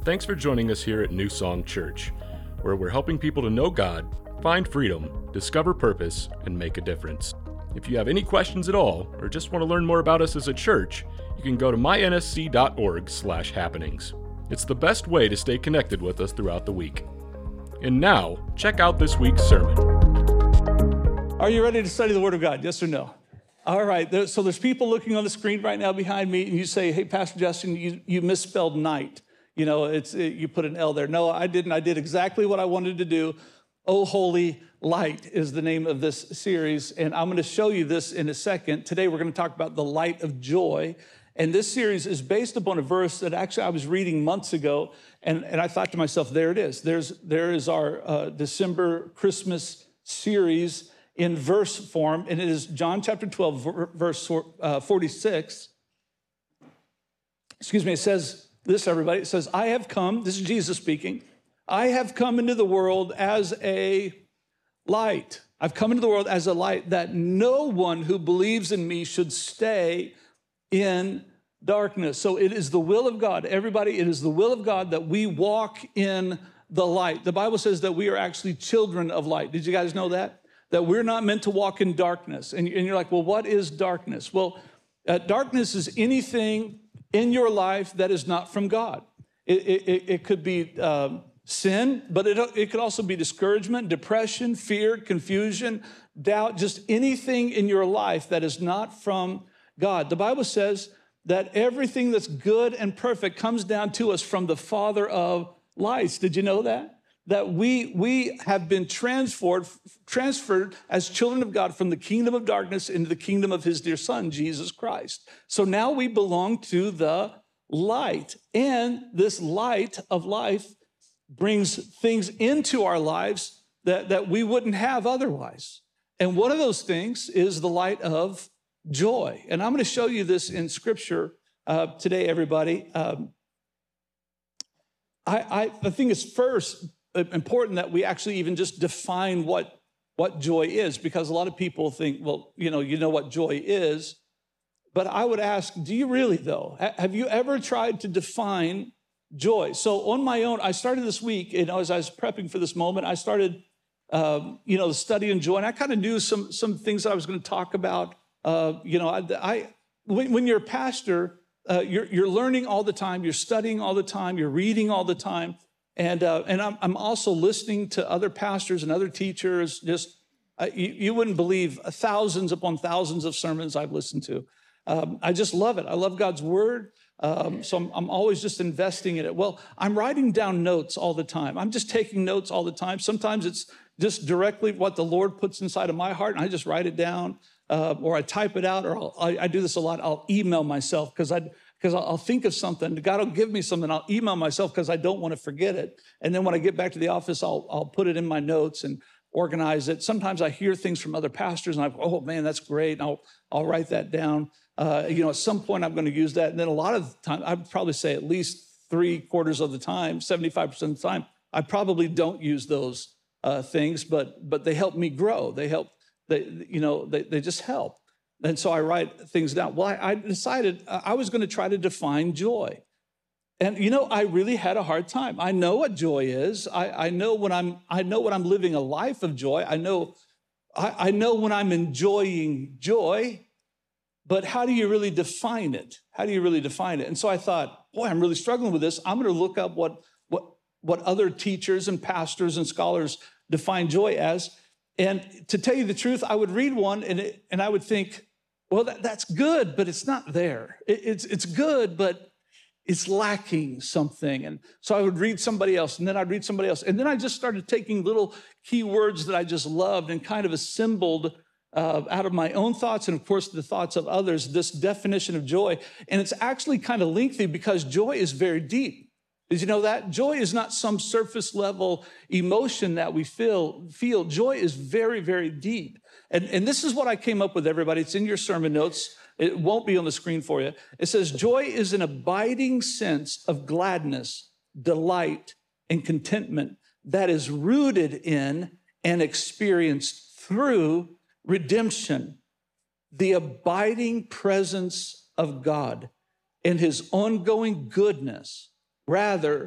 Thanks for joining us here at New Song Church, where we're helping people to know God, find freedom, discover purpose, and make a difference. If you have any questions at all, or just want to learn more about us as a church, you can go to mynsc.org/happenings. It's the best way to stay connected with us throughout the week. And now, check out this week's sermon. Are you ready to study the Word of God? Yes or no? All right. So there's people looking on the screen right now behind me, and you say, "Hey, Pastor Justin, you misspelled night. You know, you put an L there." No, I didn't. I did exactly what I wanted to do. Oh, Holy Light is the name of this series, and I'm going to show you this in a second. Today, we're going to talk about the light of joy. And this series is based upon a verse that actually I was reading months ago, and I thought to myself, there it is. There is our December Christmas series in verse form, and it is John chapter 12, verse 46. Excuse me, it says this, everybody. It says, "I have come," this is Jesus speaking, "I have come into the world as a light. I've come into the world as a light, that no one who believes in me should stay in darkness." So it is the will of God. Everybody, it is the will of God that we walk in the light. The Bible says that we are actually children of light. Did you guys know that? That we're not meant to walk in darkness. And you're like, well, what is darkness? Well, darkness is anything in your life that is not from God. It could be sin, but it could also be discouragement, depression, fear, confusion, doubt, just anything in your life that is not from God. The Bible says that everything that's good and perfect comes down to us from the Father of lights. Did you know that? That we have been transferred as children of God from the kingdom of darkness into the kingdom of his dear son, Jesus Christ. So now we belong to the light. And this light of life brings things into our lives that we wouldn't have otherwise. And one of those things is the light of joy. And I'm going to show you this in Scripture today, everybody. I think it's first important that we actually even just define what joy is, because a lot of people think, well, you know what joy is. But I would ask, do you really, though? Have you ever tried to define joy? So on my own, I started this week, as I was prepping for this moment, I started, the study in joy, and I kind of knew some things that I was going to talk about. When you're a pastor, you're learning all the time, you're studying all the time, you're reading all the time. And I'm also listening to other pastors and other teachers. You wouldn't believe thousands upon thousands of sermons I've listened to. I just love it. I love God's word. So I'm always just investing in it. Well, I'm writing down notes all the time. I'm just taking notes all the time. Sometimes it's just directly what the Lord puts inside of my heart, and I just write it down, or I type it out, or I do this a lot. I'll email myself because I'll think of something. God will give me something. I'll email myself because I don't want to forget it. And then when I get back to the office, I'll put it in my notes and organize it. Sometimes I hear things from other pastors and I go, oh man, that's great. And I'll write that down. At some point I'm going to use that. And then a lot of the time, I'd probably say at least 3/4 of the time, 75% of the time, I probably don't use those things, but they help me grow. They just help. And so I write things down. Well, I decided I was going to try to define joy. And, I really had a hard time. I know what joy is. I know when I'm living a life of joy. I know when I'm enjoying joy, but how do you really define it? How do you really define it? And so I thought, boy, I'm really struggling with this. I'm going to look up what other teachers and pastors and scholars define joy as. And to tell you the truth, I would read one and I would think, well, that's good, but it's not there. It's good, but it's lacking something. And so I would read somebody else, and then I'd read somebody else. And then I just started taking little key words that I just loved and kind of assembled out of my own thoughts and, of course, the thoughts of others, this definition of joy. And it's actually kind of lengthy because joy is very deep. Did you know that? Joy is not some surface level emotion that we feel. Joy is very, very deep. And this is what I came up with, everybody. It's in your sermon notes. It won't be on the screen for you. It says, joy is an abiding sense of gladness, delight, and contentment that is rooted in and experienced through redemption, the abiding presence of God and his ongoing goodness, rather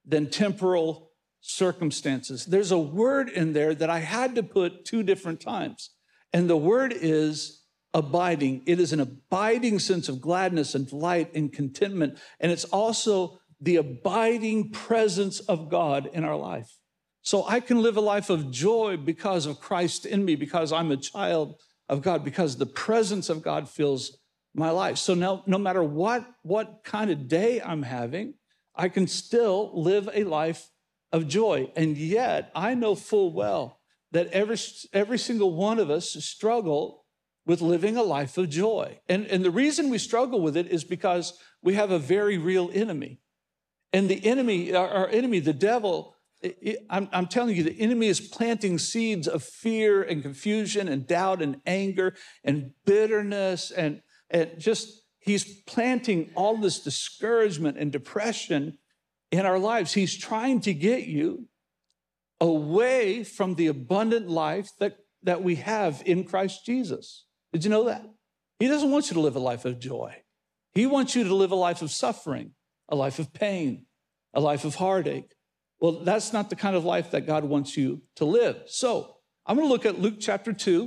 than temporal circumstances. There's a word in there that I had to put 2 different times. And the word is abiding. It is an abiding sense of gladness and delight and contentment. And it's also the abiding presence of God in our life. So I can live a life of joy because of Christ in me, because I'm a child of God, because the presence of God fills my life. So now, no matter what kind of day I'm having, I can still live a life of joy. And yet I know full well that every single one of us struggle with living a life of joy. And the reason we struggle with it is because we have a very real enemy. And the enemy, our enemy, the devil, I'm telling you, the enemy is planting seeds of fear and confusion and doubt and anger and bitterness and just, he's planting all this discouragement and depression in our lives. He's trying to get you away from the abundant life that we have in Christ Jesus. Did you know that? He doesn't want you to live a life of joy. He wants you to live a life of suffering, a life of pain, a life of heartache. Well, that's not the kind of life that God wants you to live. So I'm going to look at Luke chapter 2,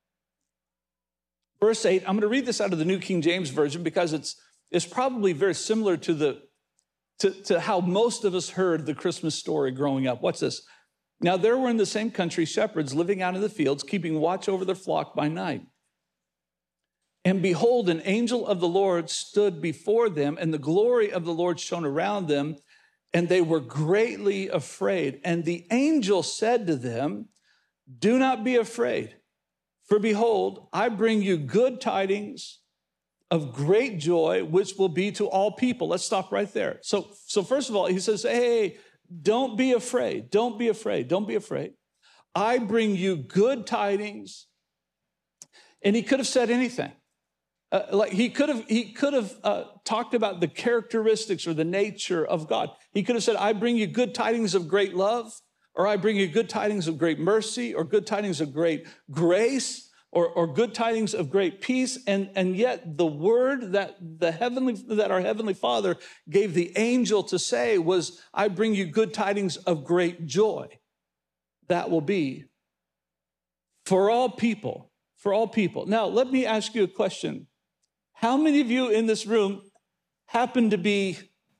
verse 8. I'm going to read this out of the New King James Version because it's probably very similar to how most of us heard the Christmas story growing up. What's this? Now there were in the same country shepherds living out in the fields, keeping watch over their flock by night. And behold, an angel of the Lord stood before them, and the glory of the Lord shone around them, and they were greatly afraid. And the angel said to them, do not be afraid, for behold, I bring you good tidings of great joy, which will be to all people. Let's stop right there. So first of all, he says, hey, don't be afraid. Don't be afraid. Don't be afraid. I bring you good tidings. And he could have said anything. He could have talked about the characteristics or the nature of God. He could have said, I bring you good tidings of great love, or I bring you good tidings of great mercy, or good tidings of great grace, or good tidings of great peace. And yet the word that our Heavenly Father gave the angel to say was, I bring you good tidings of great joy. That will be for all people, for all people. Now, let me ask you a question. How many of you in this room happen to be,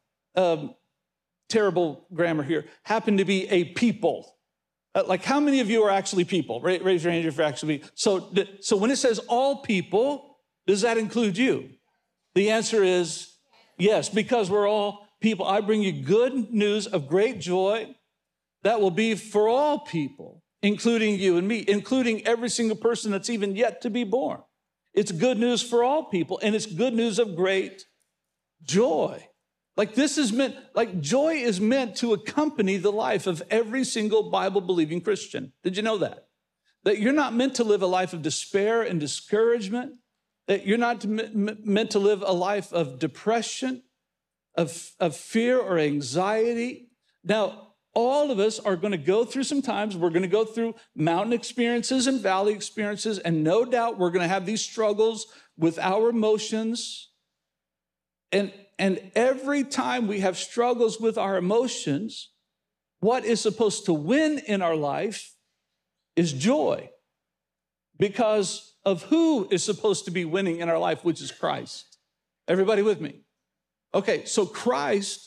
terrible grammar here, happen to be a people? Like how many of you are actually people? Raise your hand if you're actually. So when it says all people, does that include you? The answer is yes, because we're all people. I bring you good news of great joy that will be for all people, including you and me, including every single person that's even yet to be born. It's good news for all people, and it's good news of great joy. Like this is meant, like joy is meant to accompany the life of every single Bible-believing Christian. Did you know that? That you're not meant to live a life of despair and discouragement, that you're not meant to live a life of depression, of fear or anxiety. Now, all of us are going to go through some times. We're going to go through mountain experiences and valley experiences, and no doubt we're going to have these struggles with our emotions. And every time we have struggles with our emotions, what is supposed to win in our life is joy, because of who is supposed to be winning in our life, which is Christ. Everybody with me? Okay, so Christ,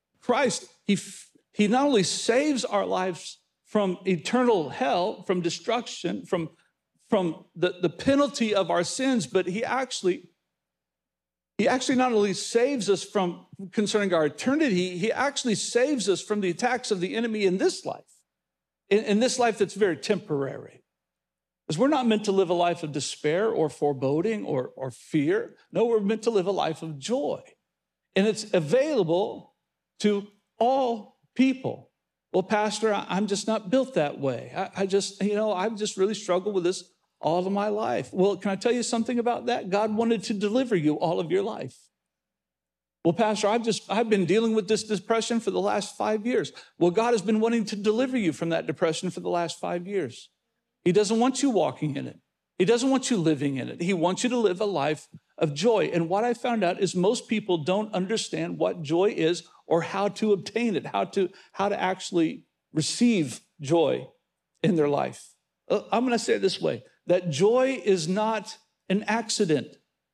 he not only saves our lives from eternal hell, from destruction, from the penalty of our sins, but he actually not only saves us from concerning our eternity, he actually saves us from the attacks of the enemy in this life, in this life that's very temporary. Because we're not meant to live a life of despair or foreboding or fear. No, we're meant to live a life of joy. And it's available to all people. Well, Pastor, I'm just not built that way. I've just really struggled with this all of my life. Well, can I tell you something about that? God wanted to deliver you all of your life. Well, Pastor, I've been dealing with this depression for the last 5 years. Well, God has been wanting to deliver you from that depression for the last 5 years. He doesn't want you walking in it. He doesn't want you living in it. He wants you to live a life of joy. And what I found out is most people don't understand what joy is or how to obtain it, how to actually receive joy in their life. I'm going to say it this way, that joy is not an accident.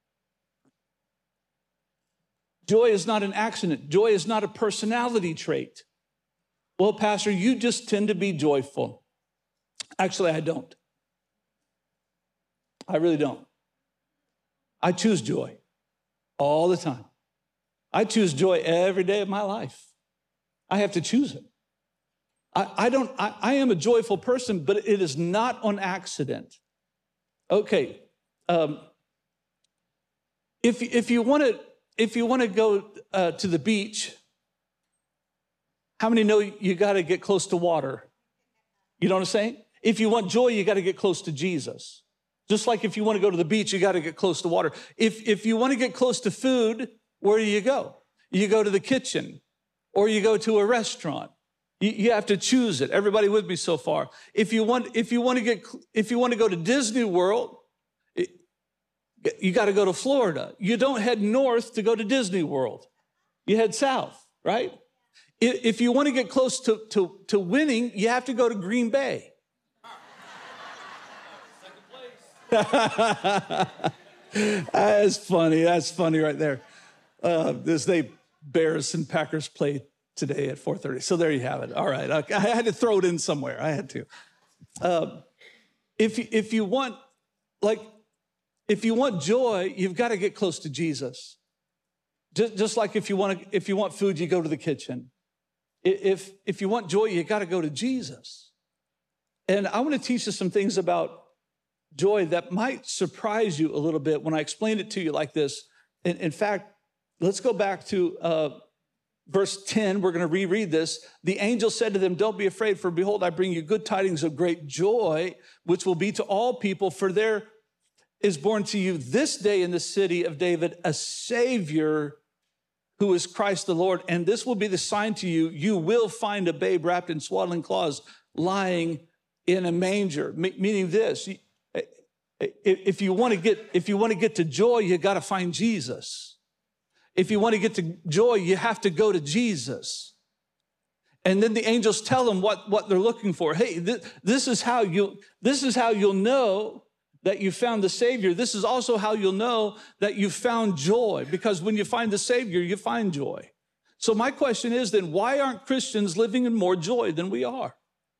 Joy is not an accident. Joy is not a personality trait. Well, Pastor, you just tend to be joyful. Actually, I don't. I really don't. I choose joy all the time. I choose joy every day of my life. I have to choose it. I am a joyful person, but it is not on accident. Okay. If you want to go to the beach, how many know you got to get close to water? You know what I'm saying? If you want joy, you got to get close to Jesus. Just like if you want to go to the beach, you got to get close to water. If you want to get close to food, where do you go? You go to the kitchen or you go to a restaurant. You have to choose it. Everybody with me so far? If you want to go to Disney World, you got to go to Florida. You don't head north to go to Disney World. You head south, right? If you want to get close to winning, you have to go to Green Bay. That's funny. That's funny right there. Bears and Packers play today at 4:30. So there you have it. All right. I had to throw it in somewhere. I had to. If you want joy, you've got to get close to Jesus. Just like if you want food, you go to the kitchen. If you want joy, you got to go to Jesus. And I want to teach you some things about joy that might surprise you a little bit when I explain it to you like this. In fact, let's go back to verse 10. We're going to reread this. The angel said to them, "Don't be afraid, for behold, I bring you good tidings of great joy, which will be to all people. For there is born to you this day in the city of David a Savior, who is Christ the Lord. And this will be the sign to you. You will find a babe wrapped in swaddling cloths, lying in a manger." Meaning this, if you want to get to joy, you got to find Jesus. If you want to get to joy, you have to go to Jesus. And then the angels tell them what they're looking for. Hey, this is how you'll know that you found the Savior. This is also how you'll know that you found joy, because when you find the Savior, you find joy. So my question is then, why aren't Christians living in more joy than we are?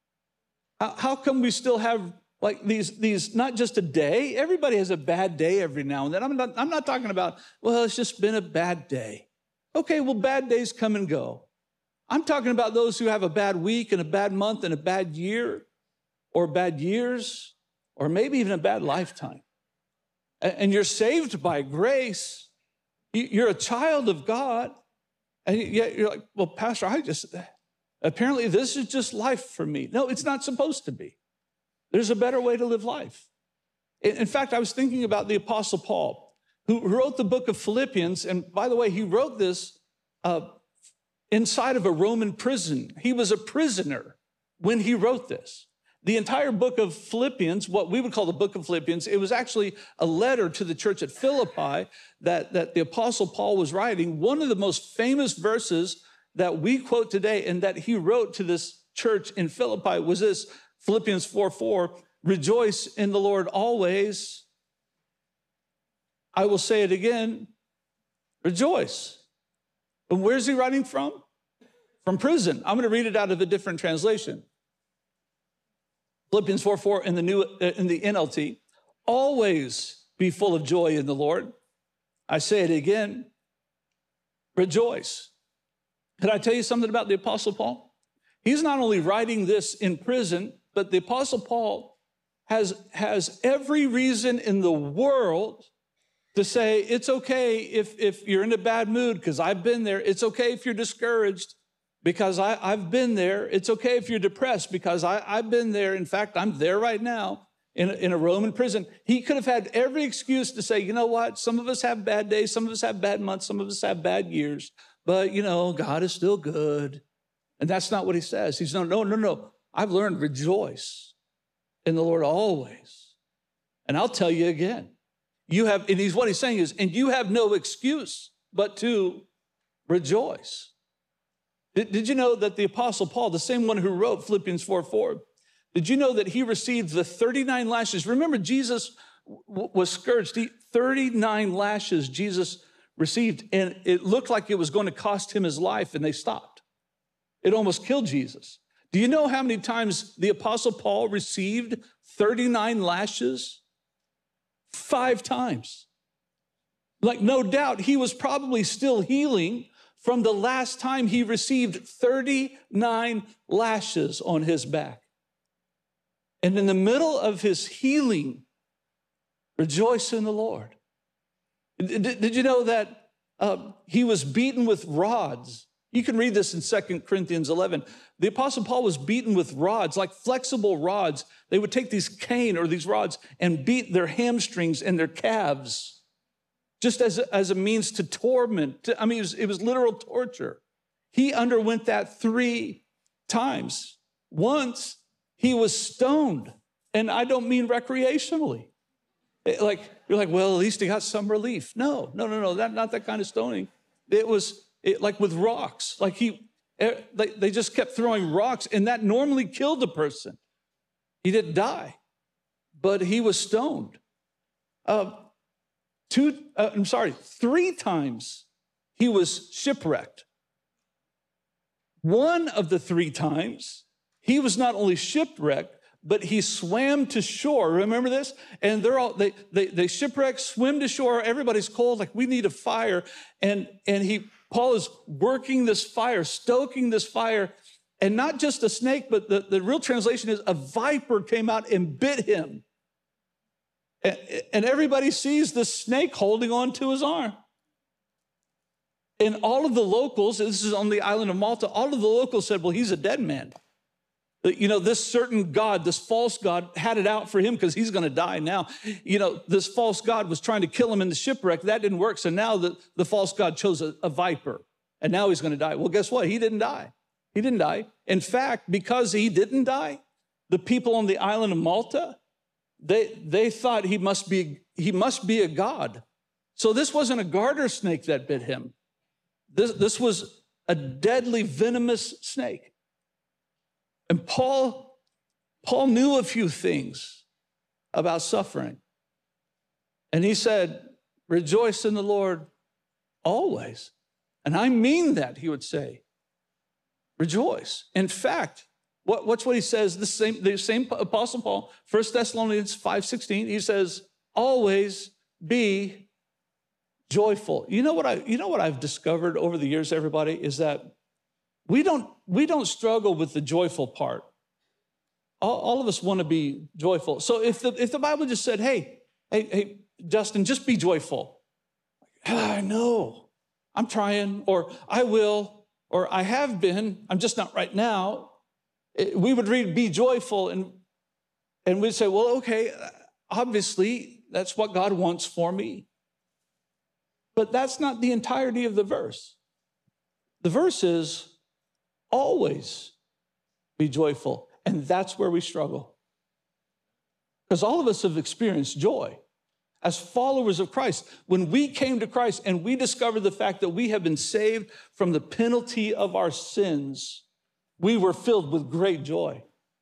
How come we still have like these, not just a day? Everybody has a bad day every now and then. I'm not talking about, well, it's just been a bad day. Okay, well, bad days come and go. I'm talking about those who have a bad week and a bad month and a bad year or bad years or maybe even a bad lifetime. And you're saved by grace. You're a child of God. And yet you're like, well, Pastor, apparently this is just life for me. No, it's not supposed to be. There's a better way to live life. In fact, I was thinking about the Apostle Paul, who wrote the book of Philippians. And by the way, he wrote this inside of a Roman prison. He was a prisoner when he wrote this. The entire book of Philippians, what we would call the book of Philippians, it was actually a letter to the church at Philippi that the Apostle Paul was writing. One of the most famous verses that we quote today and that he wrote to this church in Philippi was this, Philippians 4:4, "Rejoice in the Lord always. I will say it again, rejoice." And where's he writing from? From prison. I'm going to read it out of a different translation. Philippians 4:4 in the NLT. "Always be full of joy in the Lord. I say it again, rejoice." Can I tell you something about the Apostle Paul? He's not only writing this in prison, but the Apostle Paul has every reason in the world to say, it's okay if you're in a bad mood, because I've been there. It's okay if you're discouraged, because I've been there. It's okay if you're depressed, because I've been there. In fact, I'm there right now in a Roman prison. He could have had every excuse to say, you know what? Some of us have bad days. Some of us have bad months. Some of us have bad years. But, God is still good. And that's not what he says. He's no. I've learned rejoice in the Lord always. And I'll tell you again, what he's saying is, and you have no excuse but to rejoice. Did you know that the Apostle Paul, the same one who wrote Philippians 4:4, did you know that he received the 39 lashes? Remember, Jesus was scourged. 39 lashes Jesus received, and it looked like it was going to cost him his life, and they stopped. It almost killed Jesus. Do you know how many times the Apostle Paul received 39 lashes? 5 times. Like, no doubt, he was probably still healing from the last time he received 39 lashes on his back. And in the middle of his healing, rejoice in the Lord. Did you know that he was beaten with rods? You can read this in 2 Corinthians 11. The Apostle Paul was beaten with rods, like flexible rods. They would take these cane or these rods and beat their hamstrings and their calves, just as a means to torment. I mean, it was literal torture. He underwent that 3 times. Once, he was stoned, and I don't mean recreationally. Like, you're like, well, at least he got some relief. No, not that kind of stoning. It was like with rocks. Like they just kept throwing rocks, and that normally killed a person. He didn't die, but he was stoned. 3 times he was shipwrecked. One of the 3 times, he was not only shipwrecked, but he swam to shore. Remember this? And they shipwreck, swim to shore. Everybody's cold, like we need a fire. And Paul is working this fire, stoking this fire. And not just a snake, but the real translation is a viper came out and bit him. And everybody sees the snake holding on to his arm. And all of the locals, this is on the island of Malta, all of the locals said, well, he's a dead man. You know, this certain God, this false God had it out for him because he's going to die now. You know, this false God was trying to kill him in the shipwreck. That didn't work. So now the false God chose a viper, and now he's going to die. Well, guess what? He didn't die. He didn't die. In fact, because he didn't die, the people on the island of Malta, they thought he must be a god. So this wasn't a garter snake that bit him. This was a deadly, venomous snake. And Paul knew a few things about suffering. And he said, rejoice in the Lord always. And I mean that, he would say. Rejoice. In fact, watch what he says, the same Apostle Paul, 1 Thessalonians 5:16, he says, always be joyful. You know what I've discovered over the years, everybody, is that we don't struggle with the joyful part. All of us want to be joyful. So if the Bible just said, hey, Justin, just be joyful. I know, I'm trying, or I will, or I have been, I'm just not right now. We would read, be joyful, and we'd say, well, okay, obviously that's what God wants for me. But that's not the entirety of the verse. The verse is, always be joyful. And that's where we struggle. Because all of us have experienced joy. As followers of Christ, when we came to Christ and we discovered the fact that we have been saved from the penalty of our sins, we were filled with great joy.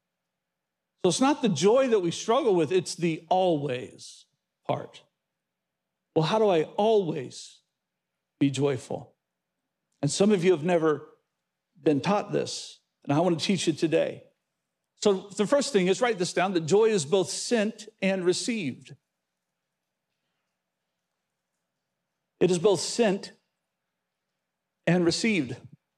So it's not the joy that we struggle with, it's the always part. Well, how do I always be joyful? And some of you have never been taught this, and I want to teach you today. So the first thing is, write this down, that joy is both sent and received. It is both sent and received.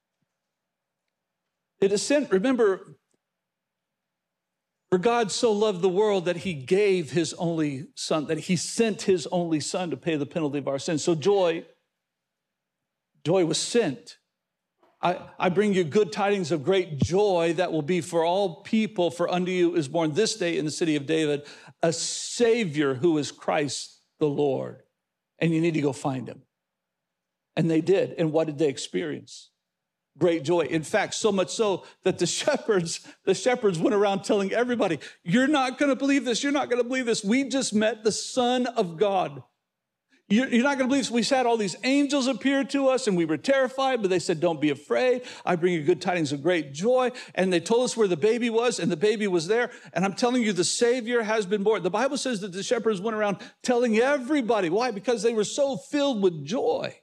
It is sent, remember, for God so loved the world that he gave his only son, that he sent his only son to pay the penalty of our sins. So joy was sent. I bring you good tidings of great joy that will be for all people, for unto you is born this day in the city of David a Savior who is Christ the Lord. And you need to go find him. And they did. And what did they experience? great joy. In fact, so much so that the shepherds went around telling everybody, you're not going to believe this. You're not going to believe this. We just met the Son of God. You're not going to believe this. We had all these angels appear to us and we were terrified, but they said, don't be afraid. I bring you good tidings of great joy. And they told us where the baby was, and the baby was there. And I'm telling you, the Savior has been born. The Bible says that the shepherds went around telling everybody. Why? Because they were so filled with joy.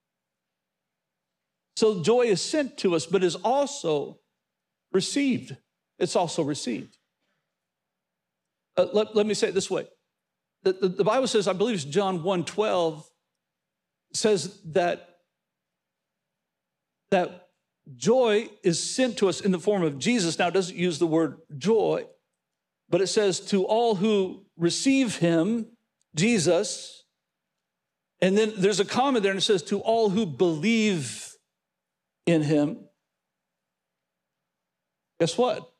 So joy is sent to us, but is also received. It's also received. Let me say it this way. The Bible says, I believe it's John 1:12, says that joy is sent to us in the form of Jesus. Now, it doesn't use the word joy, but it says to all who receive him, Jesus, and then there's a comma there and it says to all who believe in him. Guess what?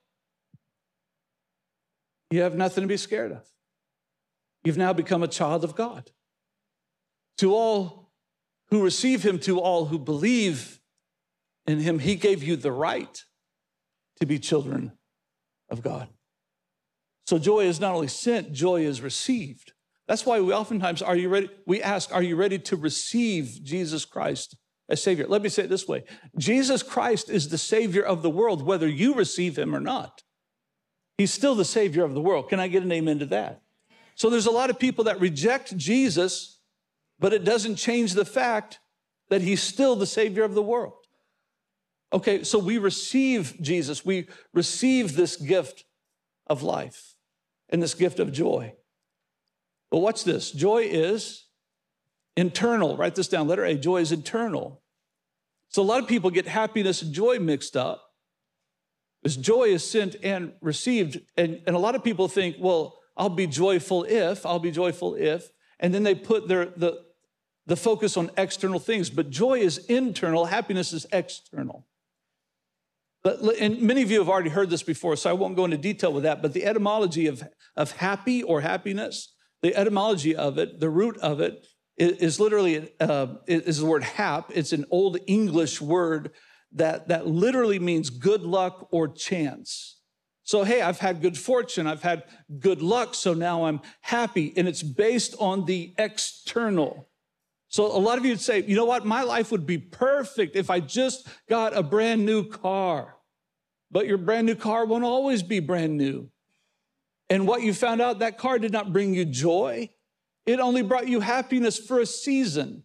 You have nothing to be scared of. You've now become a child of God. To all who receive him, to all who believe in him, he gave you the right to be children of God. So joy is not only sent, joy is received. That's why we oftentimes, we ask, are you ready to receive Jesus Christ as Savior? Let me say it this way. Jesus Christ is the Savior of the world, whether you receive him or not. He's still the Savior of the world. Can I get an amen to that? So there's a lot of people that reject Jesus, but it doesn't change the fact that he's still the Savior of the world. Okay, so we receive Jesus. We receive this gift of life and this gift of joy. But watch this. Joy is internal. Write this down. Letter A, joy is internal. So a lot of people get happiness and joy mixed up. Because joy is sent and received. And a lot of people think, well, I'll be joyful if, and then they put the focus on external things. But joy is internal, happiness is external. And many of you have already heard this before, so I won't go into detail with that, but the etymology of happy or happiness, the etymology of it, the root of it, is literally is the word hap. It's an old English word that literally means good luck or chance. So, hey, I've had good fortune, I've had good luck, so now I'm happy. And it's based on the external. So a lot of you would say, you know what, my life would be perfect if I just got a brand new car. But your brand new car won't always be brand new. And what you found out, that car did not bring you joy. It only brought you happiness for a season.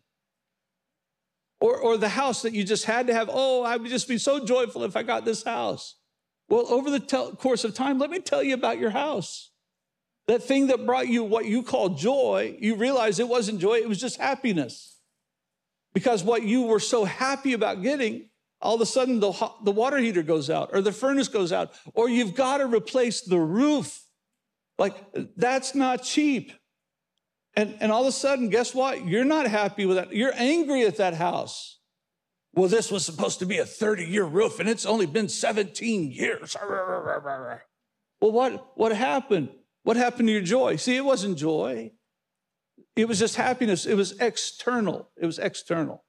Or the house that you just had to have, I would just be so joyful if I got this house. Well, over the course of time, let me tell you about your house. That thing that brought you what you call joy, you realize it wasn't joy, it was just happiness. Because what you were so happy about getting, all of a sudden the water heater goes out or the furnace goes out, or you've got to replace the roof. Like, that's not cheap. And all of a sudden, guess what? You're not happy with that. You're angry at that house. Well, this was supposed to be a 30-year roof, and it's only been 17 years. Well, what happened? What happened to your joy? See, it wasn't joy. It was just happiness. It was external. It was external.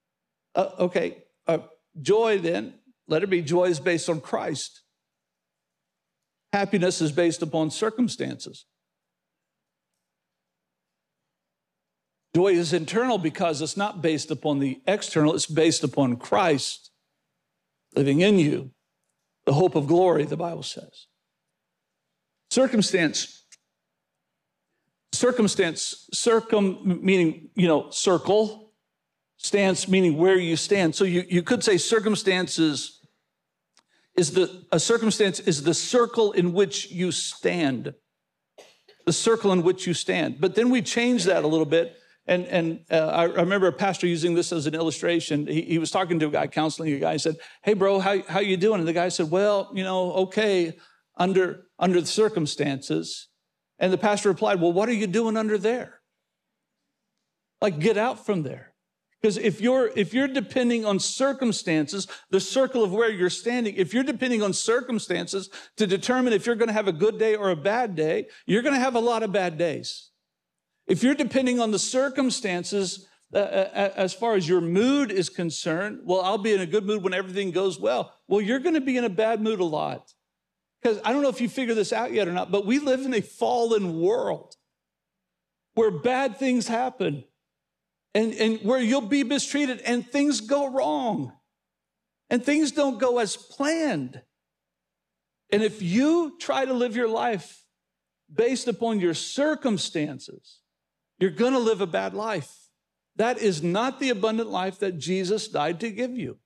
Joy then, let it be, joy is based on Christ. Happiness is based upon circumstances. Joy is internal because it's not based upon the external, it's based upon Christ living in you, the hope of glory, the Bible says. Circum meaning, circle, stance meaning where you stand. So you could say circumstance is the circle in which you stand. The circle in which you stand. But then we change that a little bit. And I remember a pastor using this as an illustration. He was talking to a guy, counseling a guy. He said, hey, bro, how you doing? And the guy said, well, okay, under the circumstances. And the pastor replied, well, what are you doing under there? Like, get out from there. Because if you're depending on circumstances, the circle of where you're standing, if you're depending on circumstances to determine if you're going to have a good day or a bad day, you're going to have a lot of bad days. If you're depending on the circumstances as far as your mood is concerned, well, I'll be in a good mood when everything goes well. Well, you're going to be in a bad mood a lot. Because I don't know if you figure this out yet or not, but we live in a fallen world where bad things happen and where you'll be mistreated and things go wrong and things don't go as planned. And if you try to live your life based upon your circumstances, you're going to live a bad life. That is not the abundant life that Jesus died to give you.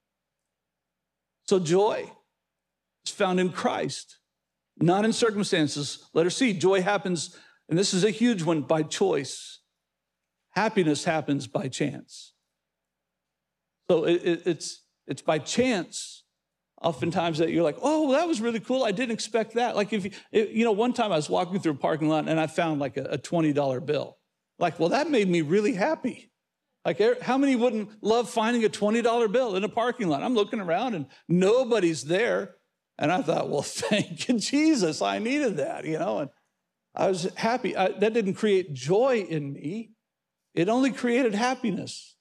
So joy is found in Christ, not in circumstances. Letter C, joy happens, and this is a huge one, by choice. Happiness happens by chance. So it's by chance, oftentimes, that you're like, oh, that was really cool. I didn't expect that. Like one time I was walking through a parking lot and I found like a $20 bill. Like, well, that made me really happy. Like, how many wouldn't love finding a $20 bill in a parking lot? I'm looking around and nobody's there. And I thought, well, thank you, Jesus. I needed that, and I was happy. That didn't create joy in me. It only created happiness.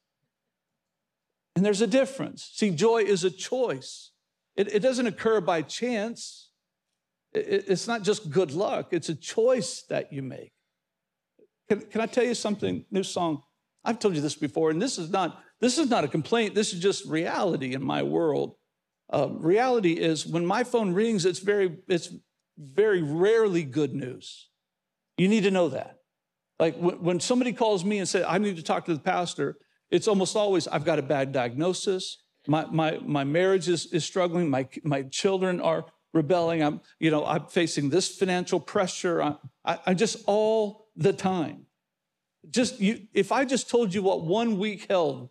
And there's a difference. See, joy is a choice. It doesn't occur by chance. It's not just good luck. It's a choice that you make. Can I tell you something? New song. I've told you this before, and this is not a complaint. This is just reality in my world. Reality is when my phone rings, it's very rarely good news. You need to know that. Like when somebody calls me and says, I need to talk to the pastor, it's almost always, I've got a bad diagnosis. My marriage is struggling. My children are rebelling. I'm facing this financial pressure. I just all the time. If I just told you what 1 week held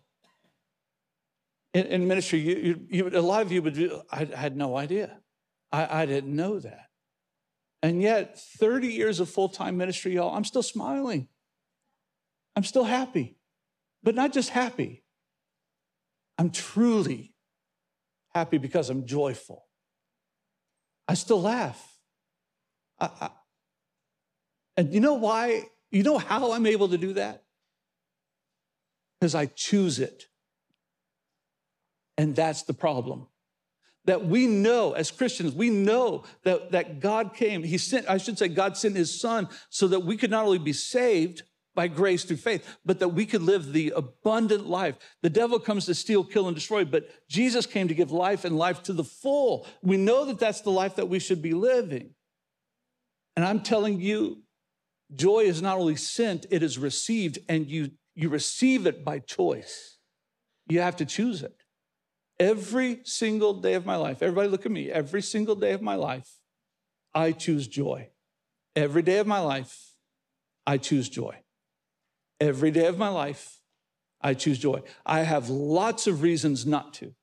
in ministry, a lot of you would be, I had no idea. I didn't know that. And yet 30 years of full-time ministry, y'all, I'm still smiling. I'm still happy, but not just happy. I'm truly happy because I'm joyful. I still laugh. And you know why? You know how I'm able to do that? Because I choose it. And that's the problem. That we know, as Christians, we know that God came. God sent his son so that we could not only be saved by grace through faith, but that we could live the abundant life. The devil comes to steal, kill, and destroy, but Jesus came to give life and life to the full. We know that that's the life that we should be living. And I'm telling you, joy is not only sent, it is received, and you receive it by choice. You have to choose it. Every single day of my life, everybody look at me, every single day of my life, I choose joy. Every day of my life, I choose joy. Every day of my life, I choose joy. I have lots of reasons not to.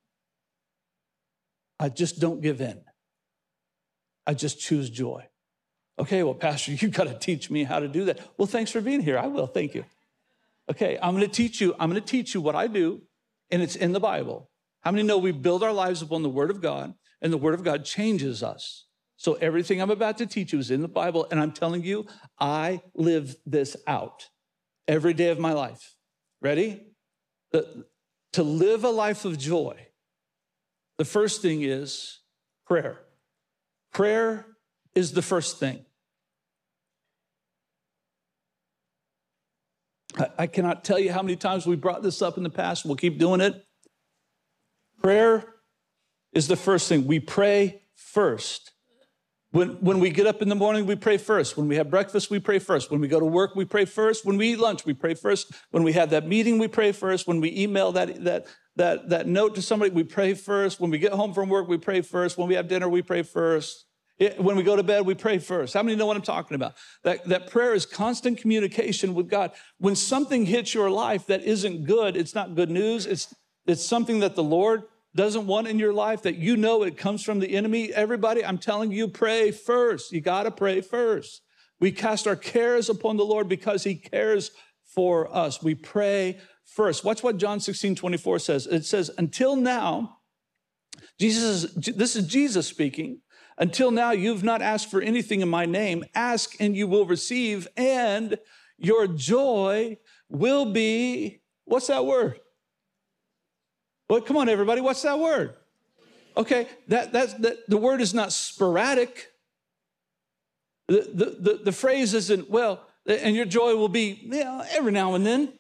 I just don't give in. I just choose joy. Okay, well, Pastor, you've got to teach me how to do that. Well, thanks for being here. I will, thank you. Okay, I'm going to teach you what I do, and it's in the Bible. How many know we build our lives upon the Word of God, and the Word of God changes us? So everything I'm about to teach you is in the Bible, and I'm telling you, I live this out every day of my life. Ready? To live a life of joy, the first thing is prayer. Prayer is the first thing. I cannot tell you how many times we brought this up in the past. We'll keep doing it. Prayer is the first thing. We pray first. When we get up in the morning, we pray first. When we have breakfast, we pray first. When we go to work, we pray first. When we eat lunch, we pray first. When we have that meeting, we pray first. When we email that note to somebody, we pray first. When we get home from work, we pray first. When we have dinner, we pray first. When we go to bed, we pray first. How many know what I'm talking about? That prayer is constant communication with God. When something hits your life that isn't good, it's not good news. It's something that the Lord doesn't want in your life, that you know it comes from the enemy. Everybody, I'm telling you, pray first. You got to pray first. We cast our cares upon the Lord because he cares for us. We pray first. Watch what John 16:24 says. It says, until now, this is Jesus speaking. Until now, you've not asked for anything in my name. Ask and you will receive, and your joy will be What's that word? Well, come on, everybody. What's that word? Okay, the word is not sporadic. The phrase isn't, well, and your joy will be, every now and then.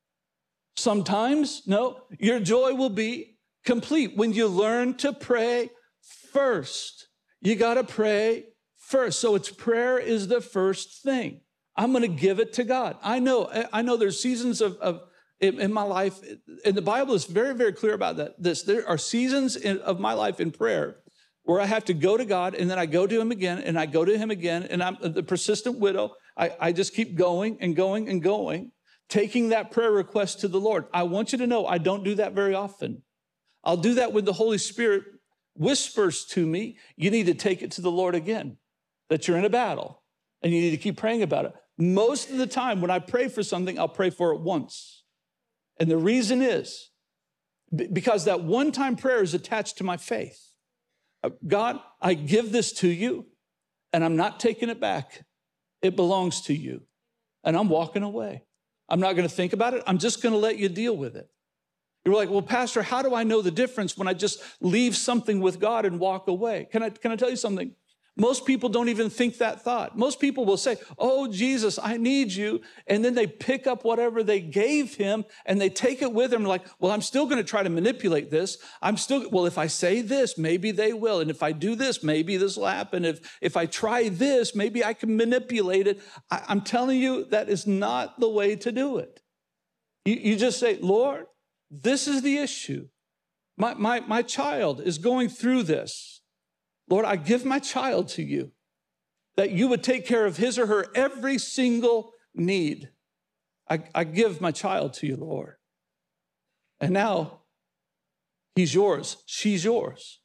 Sometimes, no, your joy will be complete when you learn to pray first. You got to pray first. So prayer is the first thing. I'm going to give it to God. I know there's seasons in my life, and the Bible is very, very clear about that. There are seasons of my life in prayer where I have to go to God, and then I go to him again, and I go to him again, and I'm the persistent widow. I just keep going and going and going, taking that prayer request to the Lord. I want you to know I don't do that very often. I'll do that when the Holy Spirit whispers to me, you need to take it to the Lord again, that you're in a battle, and you need to keep praying about it. Most of the time when I pray for something, I'll pray for it once. And the reason is because that one-time prayer is attached to my faith. God, I give this to you, and I'm not taking it back. It belongs to you, and I'm walking away. I'm not going to think about it. I'm just going to let you deal with it. You're like, well, Pastor, how do I know the difference when I just leave something with God and walk away? Can I tell you something? Most people don't even think that thought. Most people will say, oh, Jesus, I need you. And then they pick up whatever they gave him and they take it with them like, well, I'm still going to try to manipulate this. Well, if I say this, maybe they will. And if I do this, maybe this will happen. If I try this, maybe I can manipulate it. I'm telling you, that is not the way to do it. You just say, Lord, this is the issue. My child is going through this. Lord, I give my child to you, that you would take care of his or her every single need. I give my child to you, Lord. And now he's yours, she's yours.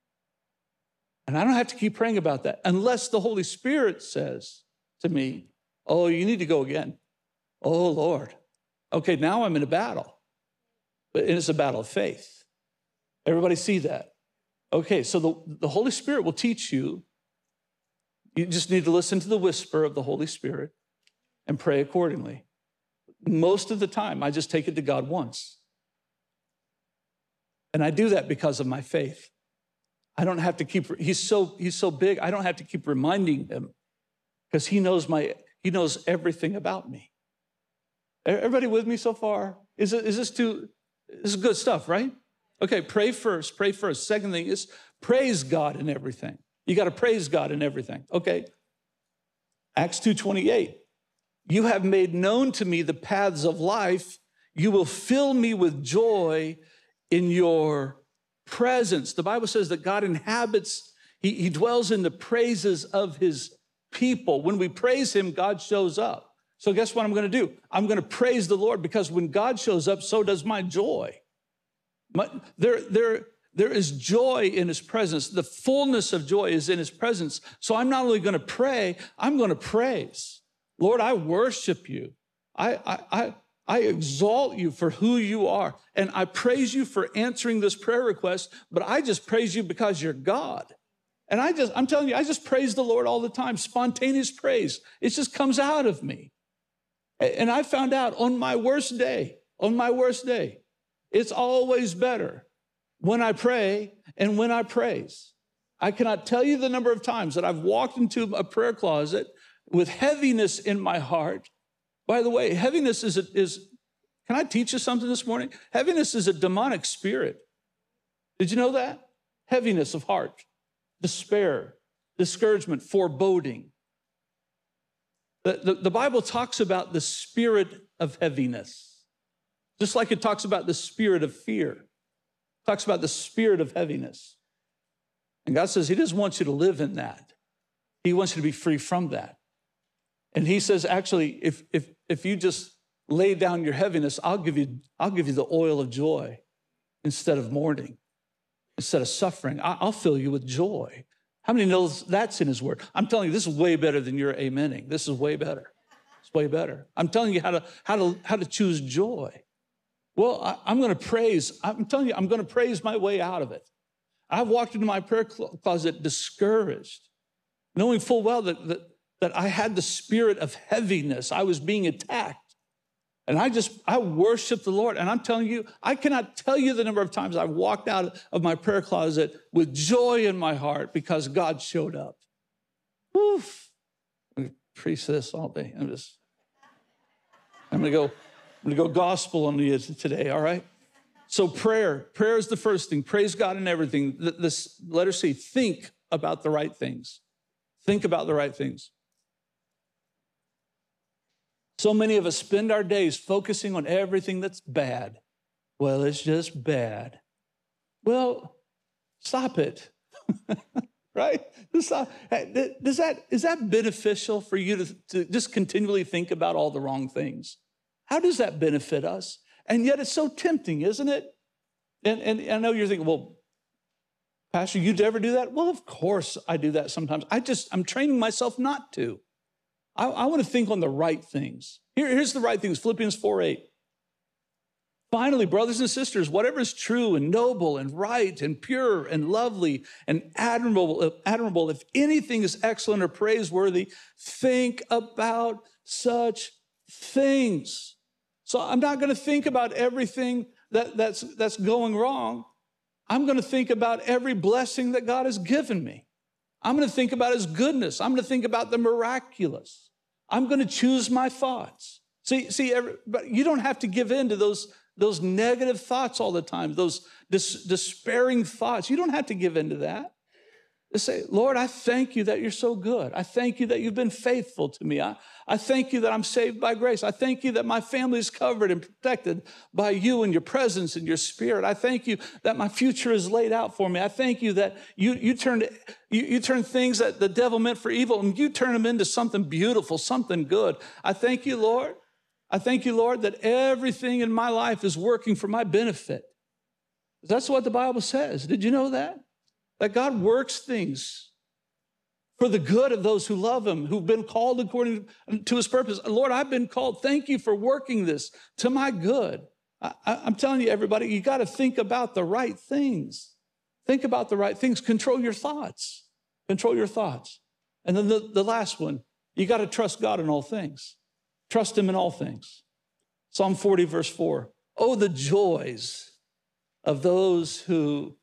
And I don't have to keep praying about that unless the Holy Spirit says to me, oh, you need to go again. Oh, Lord. Okay, now I'm in a battle, but it's a battle of faith. Everybody see that? Okay, so the Holy Spirit will teach you. You just need to listen to the whisper of the Holy Spirit and pray accordingly. Most of the time, I just take it to God once. And I do that because of my faith. I don't have to he's so big, I don't have to keep reminding him because he knows everything about me. Everybody with me so far? This is good stuff, right? Okay, pray first. Second thing is praise God in everything. You got to praise God in everything. Okay. Acts 2:28. You have made known to me the paths of life. You will fill me with joy in your presence. The Bible says that God inhabits, he dwells in the praises of his people. When we praise him, God shows up. So guess what I'm going to do? I'm going to praise the Lord because when God shows up, so does my joy. There is joy in his presence. The fullness of joy is in his presence. So I'm not only going to pray, I'm going to praise. Lord, I worship you. I exalt you for who you are. And I praise you for answering this prayer request, but I just praise you because you're God. And I'm telling you, I just praise the Lord all the time. Spontaneous praise. It just comes out of me. And I found out on my worst day, it's always better when I pray and when I praise. I cannot tell you the number of times that I've walked into a prayer closet with heaviness in my heart. By the way, heaviness is can I teach you something this morning? Heaviness is a demonic spirit. Did you know that? Heaviness of heart, despair, discouragement, foreboding. The Bible talks about the spirit of heaviness. Just like it talks about the spirit of fear. It talks about the spirit of heaviness. And God says he doesn't want you to live in that. He wants you to be free from that. And he says, actually, if you just lay down your heaviness, I'll give you the oil of joy instead of mourning, instead of suffering. I'll fill you with joy. How many knows that's in his word? I'm telling you, this is way better than your amening. This is way better. It's way better. I'm telling you how to choose joy. Well, I'm going to praise. I'm telling you, I'm going to praise my way out of it. I've walked into my prayer closet discouraged, knowing full well that I had the spirit of heaviness. I was being attacked. And I worship the Lord. And I'm telling you, I cannot tell you the number of times I've walked out of my prayer closet with joy in my heart because God showed up. Woof. I'm going to preach this all day. I'm going to go gospel on you today, all right? So prayer is the first thing. Praise God in everything. This letter C, think about the right things. Think about the right things. So many of us spend our days focusing on everything that's bad. Well, it's just bad. Well, stop it, right? Is that beneficial for you to just continually think about all the wrong things? How does that benefit us? And yet it's so tempting, isn't it? And I know you're thinking, well, Pastor, you'd ever do that? Well, of course I do that sometimes. I'm training myself not to. I want to think on the right things. Here's the right things, Philippians 4:8. Finally, brothers and sisters, whatever is true and noble and right and pure and lovely and admirable, if anything is excellent or praiseworthy, think about such things. So I'm not going to think about everything that's going wrong. I'm going to think about every blessing that God has given me. I'm going to think about his goodness. I'm going to think about the miraculous. I'm going to choose my thoughts. But you don't have to give in to those negative thoughts all the time, those despairing thoughts. You don't have to give in to that. Just say, Lord, I thank you that you're so good. I thank you that you've been faithful to me. I thank you that I'm saved by grace. I thank you that my family is covered and protected by you and your presence and your spirit. I thank you that my future is laid out for me. I thank you that you turn things that the devil meant for evil and you turn them into something beautiful, something good. I thank you, Lord. I thank you, Lord, that everything in my life is working for my benefit. That's what the Bible says. Did you know that? That God works things for the good of those who love him, who've been called according to his purpose. Lord, I've been called. Thank you for working this to my good. I'm telling you, everybody, you got to think about the right things. Think about the right things. Control your thoughts. Control your thoughts. And then the last one, you got to trust God in all things. Trust him in all things. Psalm 40, verse 4. Oh, the joys of those who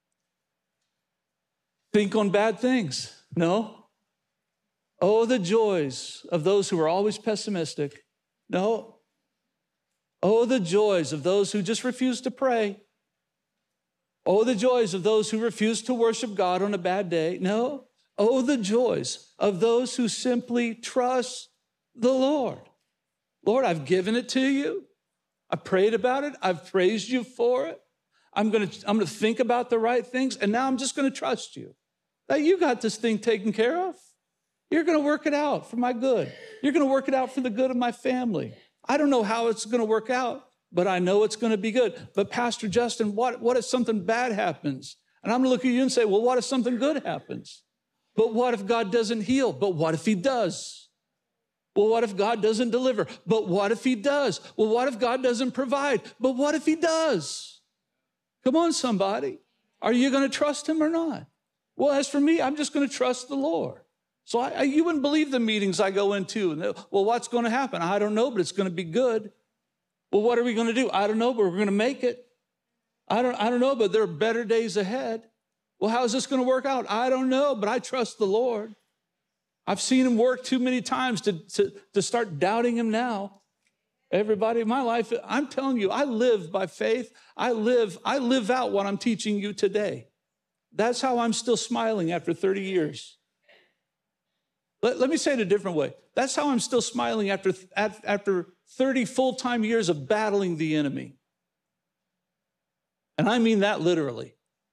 think on bad things. No. Oh, the joys of those who are always pessimistic. No. Oh, the joys of those who just refuse to pray. Oh, the joys of those who refuse to worship God on a bad day. No. Oh, the joys of those who simply trust the Lord. Lord, I've given it to you. I prayed about it. I've praised you for it. I'm going to think about the right things, and now I'm just going to trust you. That you got this thing taken care of. You're going to work it out for my good. You're going to work it out for the good of my family. I don't know how it's going to work out, but I know it's going to be good. But Pastor Justin, what if something bad happens? And I'm going to look at you and say, well, what if something good happens? But what if God doesn't heal? But what if he does? Well, what if God doesn't deliver? But what if he does? Well, what if God doesn't provide? But what if he does? Come on, somebody. Are you going to trust him or not? Well, as for me, I'm just going to trust the Lord. So you wouldn't believe the meetings I go into. And well, what's going to happen? I don't know, but it's going to be good. Well, what are we going to do? I don't know, but we're going to make it. I don't know, but there are better days ahead. Well, how is this going to work out? I don't know, but I trust the Lord. I've seen him work too many times to start doubting him now. Everybody in my life, I'm telling you, I live by faith. I live out what I'm teaching you today. That's how I'm still smiling after 30 years. Let me say it a different way. That's how I'm still smiling after 30 full-time years of battling the enemy. And I mean that literally.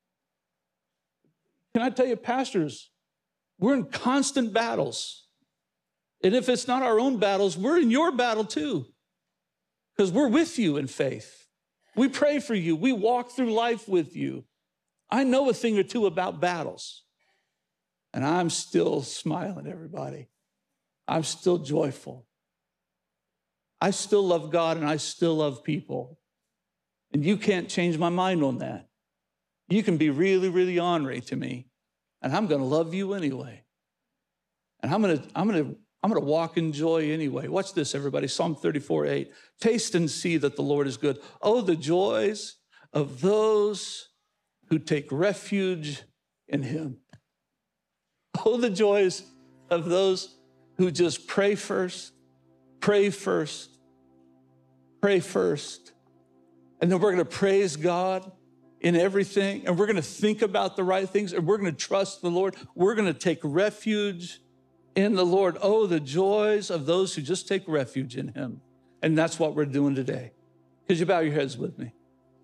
Can I tell you, pastors, we're in constant battles. And if it's not our own battles, we're in your battle too. Because we're with you in faith. We pray for you. We walk through life with you. I know a thing or two about battles. And I'm still smiling, everybody. I'm still joyful. I still love God and I still love people. And you can't change my mind on that. You can be really, really ornery to me, and I'm going to love you anyway. And I'm going I'm going to walk in joy anyway. Watch this, everybody. Psalm 34:8. Taste and see that the Lord is good. Oh, the joys of those who take refuge in him. Oh, the joys of those who just pray first, pray first, pray first. And then we're going to praise God in everything. And we're going to think about the right things. And we're going to trust the Lord. We're going to take refuge in the Lord. Oh, the joys of those who just take refuge in him. And that's what we're doing today. Could you bow your heads with me?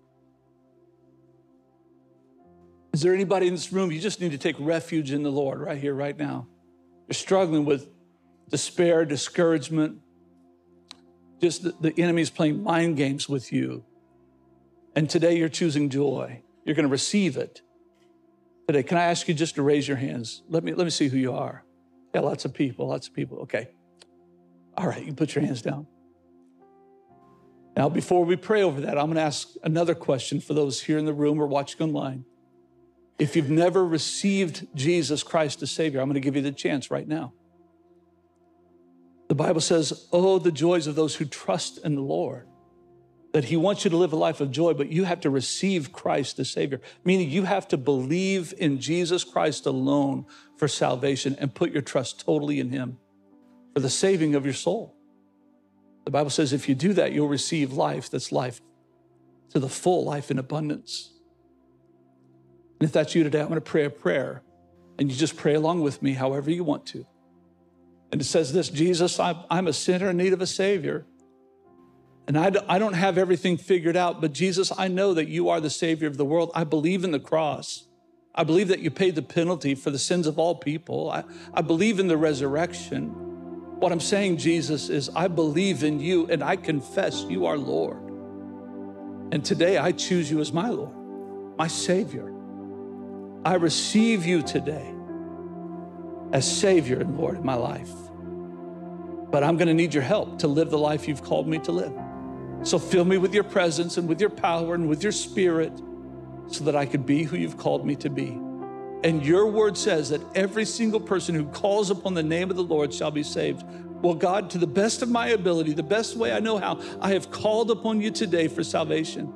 Is there anybody in this room, you just need to take refuge in the Lord right here, right now? You're struggling with despair, discouragement. Just the enemy's playing mind games with you. And today you're choosing joy. You're going to receive it today. Can I ask you just to raise your hands? Let me see who you are. Yeah, lots of people. Okay. All right, you can put your hands down. Now, before we pray over that, I'm going to ask another question for those here in the room or watching online. If you've never received Jesus Christ as Savior, I'm going to give you the chance right now. The Bible says, oh, the joys of those who trust in the Lord, that he wants you to live a life of joy, but you have to receive Christ as Savior, meaning you have to believe in Jesus Christ alone for salvation and put your trust totally in him for the saving of your soul. The Bible says if you do that, you'll receive life that's life to the full, life in abundance. And if that's you today, I'm going to pray a prayer, and you just pray along with me however you want to. And it says this: Jesus, I'm a sinner in need of a Savior. And I don't have everything figured out, but Jesus, I know that you are the Savior of the world. I believe in the cross. I believe that you paid the penalty for the sins of all people. I believe in the resurrection. What I'm saying, Jesus, is I believe in you and I confess you are Lord. And today I choose you as my Lord, my Savior. I receive you today as Savior and Lord in my life. But I'm going to need your help to live the life you've called me to live. So fill me with your presence and with your power and with your spirit so that I could be who you've called me to be. And your word says that every single person who calls upon the name of the Lord shall be saved. Well, God, to the best of my ability, the best way I know how, I have called upon you today for salvation.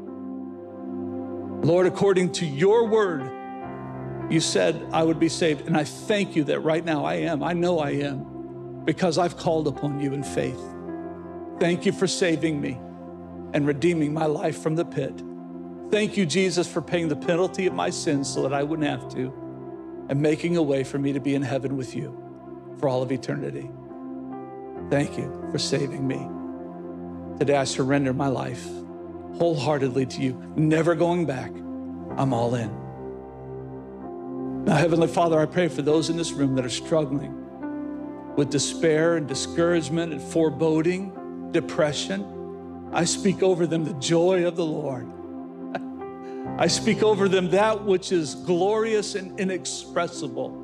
Lord, according to your word, you said I would be saved. And I thank you that right now I am. I know I am, because I've called upon you in faith. Thank you for saving me and redeeming my life from the pit. Thank you, Jesus, for paying the penalty of my sins so that I wouldn't have to, and making a way for me to be in heaven with you for all of eternity. Thank you for saving me. Today I surrender my life wholeheartedly to you, never going back. I'm all in. Now, Heavenly Father, I pray for those in this room that are struggling with despair and discouragement and foreboding, depression. I speak over them the joy of the Lord. I speak over them that which is glorious and inexpressible.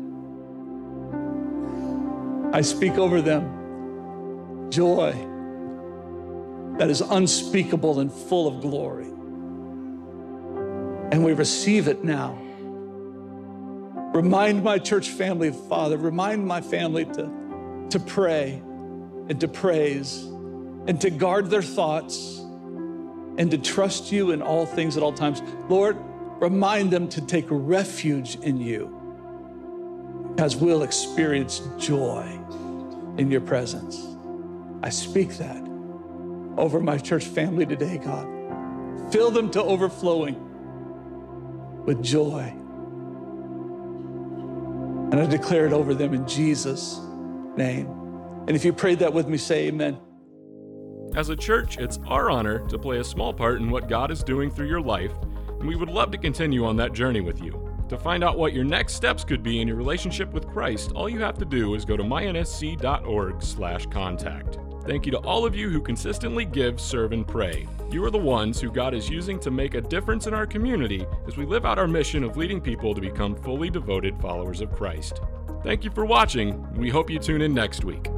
I speak over them joy that is unspeakable and full of glory. And we receive it now. Remind my church family, Father, remind my family to pray and to praise and to guard their thoughts and to trust you in all things at all times. Lord, remind them to take refuge in you, because we'll experience joy in your presence. I speak that over my church family today, God. Fill them to overflowing with joy. And I declare it over them in Jesus' name. And if you prayed that with me, say amen. As a church, it's our honor to play a small part in what God is doing through your life, and we would love to continue on that journey with you. To find out what your next steps could be in your relationship with Christ, all you have to do is go to mynsc.org/contact. Thank you to all of you who consistently give, serve, and pray. You are the ones who God is using to make a difference in our community as we live out our mission of leading people to become fully devoted followers of Christ. Thank you for watching. We hope you tune in next week.